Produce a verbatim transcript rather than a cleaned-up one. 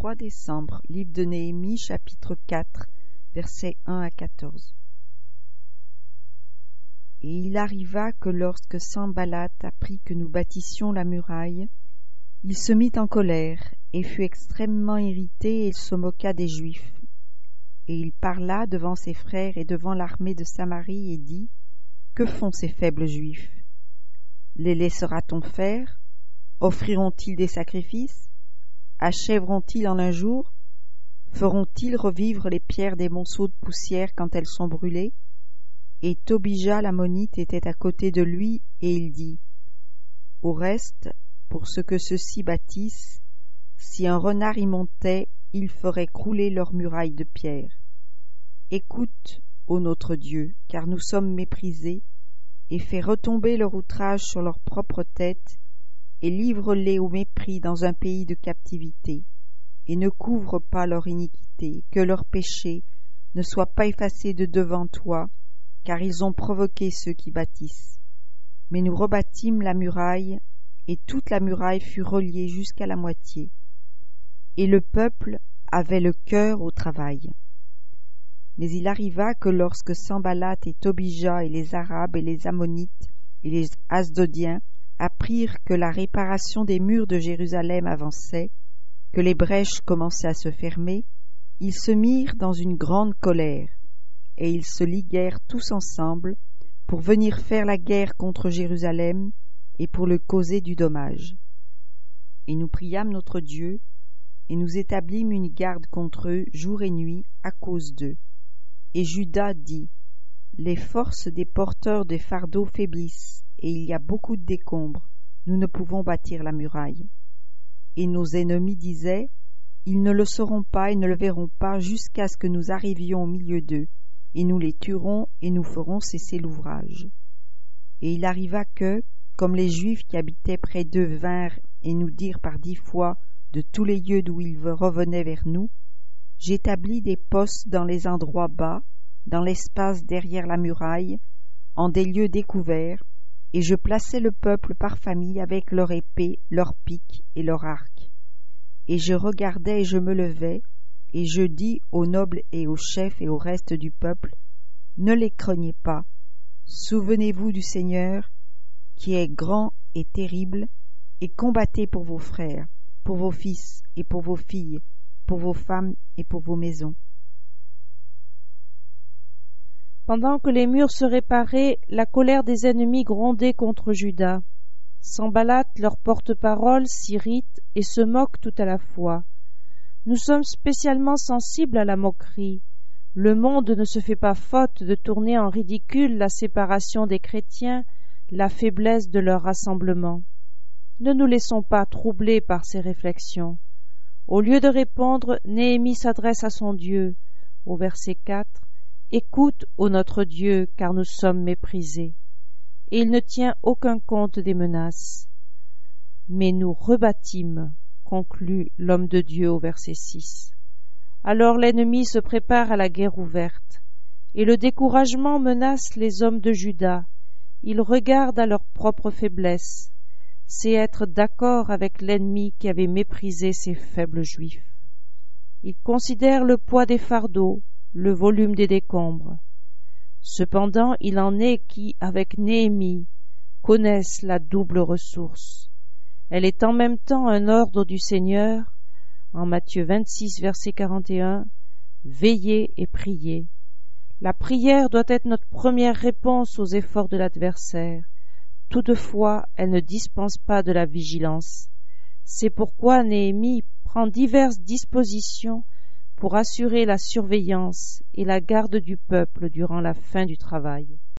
trois décembre, livre de Néhémie, chapitre quatre, versets un à quatorze. Et il arriva que lorsque Sanballat apprit que nous bâtissions la muraille, il se mit en colère et fut extrêmement irrité et il se moqua des Juifs. Et il parla devant ses frères et devant l'armée de Samarie et dit : Que font ces faibles Juifs? Les laissera-t-on faire? Offriront-ils des sacrifices? Achèveront-ils en un jour? Feront-ils revivre les pierres des monceaux de poussière quand elles sont brûlées? Et Tobija l'ammonite était à côté de lui, et il dit : Au reste, pour ce que ceux-ci bâtissent, si un renard y montait, il ferait crouler leurs murailles de pierre. Écoute, ô notre Dieu, car nous sommes méprisés, et fais retomber leur outrage sur leur propre tête, et livre-les au mépris dans un pays de captivité, et ne couvre pas leur iniquité, que leur péché ne soit pas effacé de devant toi, car ils ont provoqué ceux qui bâtissent. Mais nous rebâtîmes la muraille, et toute la muraille fut reliée jusqu'à la moitié, et le peuple avait le cœur au travail. Mais il arriva que lorsque Sanballat et Tobija et les Arabes et les Ammonites et les Asdodiens apprirent que la réparation des murs de Jérusalem avançait, que les brèches commençaient à se fermer, ils se mirent dans une grande colère, et ils se liguèrent tous ensemble pour venir faire la guerre contre Jérusalem et pour le causer du dommage. Et nous priâmes notre Dieu, et nous établîmes une garde contre eux jour et nuit à cause d'eux. Et Juda dit : Les forces des porteurs des fardeaux faiblissent, et il y a beaucoup de décombres, nous ne pouvons bâtir la muraille. Et nos ennemis disaient : Ils ne le sauront pas et ne le verront pas jusqu'à ce que nous arrivions au milieu d'eux, et nous les tuerons et nous ferons cesser l'ouvrage. Et il arriva que, comme les Juifs qui habitaient près d'eux vinrent et nous dirent par dix fois de tous les lieux d'où ils revenaient vers nous, j'établis des postes dans les endroits bas, dans l'espace derrière la muraille, en des lieux découverts, et je plaçai le peuple par famille avec leur épée, leur pic et leur arc. Et je regardais et je me levai, et je dis aux nobles et aux chefs et au reste du peuple : Ne les craignez pas, souvenez-vous du Seigneur, qui est grand et terrible, et combattez pour vos frères, pour vos fils et pour vos filles, pour vos femmes et pour vos maisons. Pendant que les murs se réparaient, la colère des ennemis grondait contre Juda. Sanballat, leur porte-parole, s'irrite et se moque tout à la fois. Nous sommes spécialement sensibles à la moquerie. Le monde ne se fait pas faute de tourner en ridicule la séparation des chrétiens, la faiblesse de leur rassemblement. Ne nous laissons pas troubler par ces réflexions. Au lieu de répondre, Néhémie s'adresse à son Dieu. Au verset quatre, « Écoute, ô notre Dieu, car nous sommes méprisés. » Et il ne tient aucun compte des menaces. « Mais nous rebâtîmes, » conclut l'homme de Dieu au verset six. Alors l'ennemi se prépare à la guerre ouverte, et le découragement menace les hommes de Juda. Ils regardent à leur propre faiblesse. C'est être d'accord avec l'ennemi qui avait méprisé ces faibles Juifs. Ils considèrent le poids des fardeaux, le volume des décombres. Cependant, il en est qui, avec Néhémie, connaissent la double ressource. Elle est en même temps un ordre du Seigneur, en Matthieu vingt-six, verset quarante et un, « Veillez et priez ». La prière doit être notre première réponse aux efforts de l'adversaire. Toutefois, elle ne dispense pas de la vigilance. C'est pourquoi Néhémie prend diverses dispositions pour assurer la surveillance et la garde du peuple durant la fin du travail.